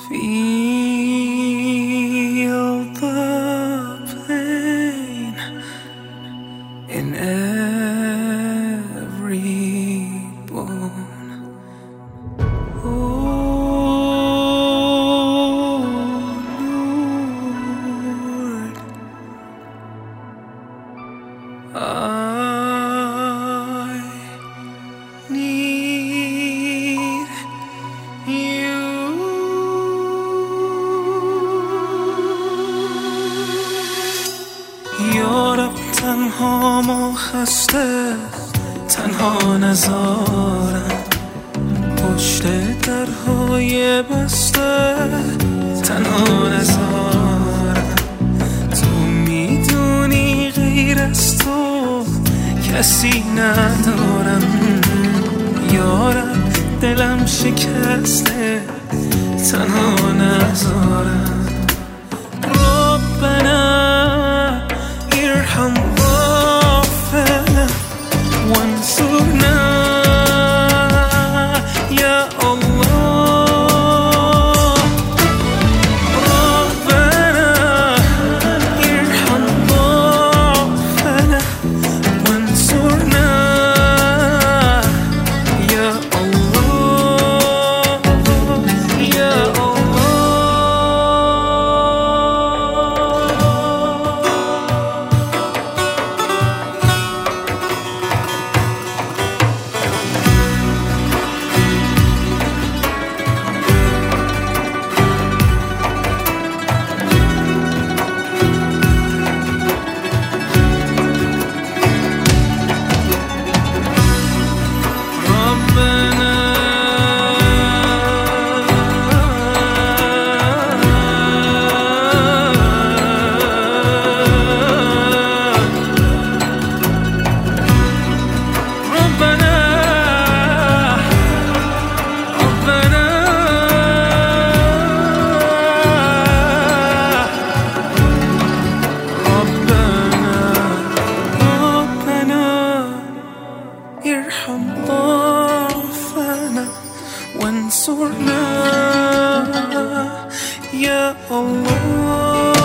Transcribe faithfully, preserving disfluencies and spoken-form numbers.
Feel the pain in every bone. Oh Lord, I need you. یارب تنها ما خسته تنها نذارم، پشت درهای بسته تنها نذارم. تو میدونی غیر از تو کسی ندارم. یارب دلم شکسته تنها نذارم. ربنا ارحم ضعفنا وانصرنا يا الله. ربنا ارحم ضعفنا وانصرنا يا الله يا ارحم ضعفنا وانصرنا يا الله.